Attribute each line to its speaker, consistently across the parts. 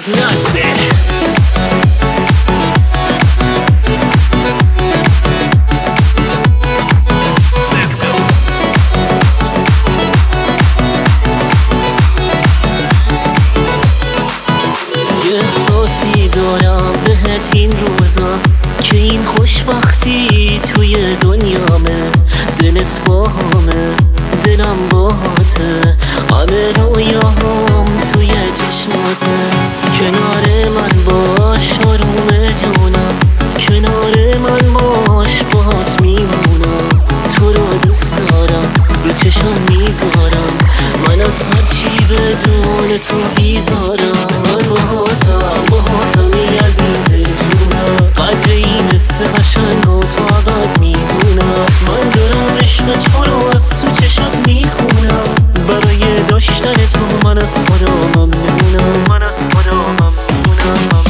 Speaker 1: محمد ناصر. یه احساسی دارم بهت این روزا که این خوشبختی توی دنیامه، دلت باهامه دلم باهاته، همه رویاهام توی چشماته. کنار من باش آروم جونم، کنار من باش باهات میمونم. تو رو دوست دارم رو چشم میذارم، من از هرچی بدون تو بیزارم. من باهاتم ای عزیز جونم، قدر این حس قشنگ و تو ابد میدونم. من دارم عشق تو رو از تو چشات میخونم، برای داشتن تو من از خدا ممنونم. من از خدا ممنونم.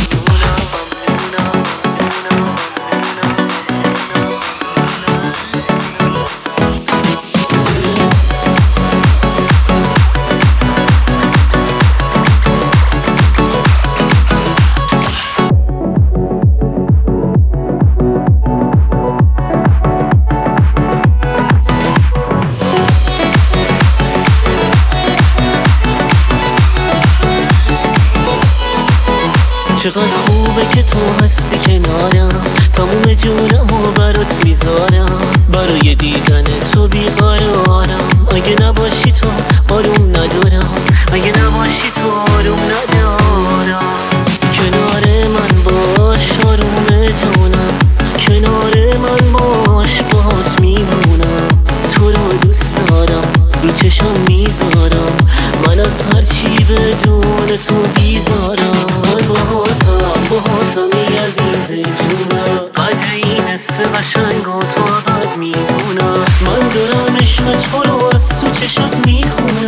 Speaker 1: چقدر خوبه که تو هستی کنارم، تموم جونم و برات میذارم، برای دیدن تو بیقرارم. اگه نباشی تو آروم ندارم، اگه نباشی تو آروم ندارم. کنار من باش آروم جونم، کنار من باش باهات میمونم. تو رو دوست دارم رو چشم میذارم، من از هرچی بدون تو بیزارم. من باهاتم ای عزیز جونم، قدر این حس قشنگ و تو ابد میدونم. من دارم عشق تو رو از تو چشات میخونم،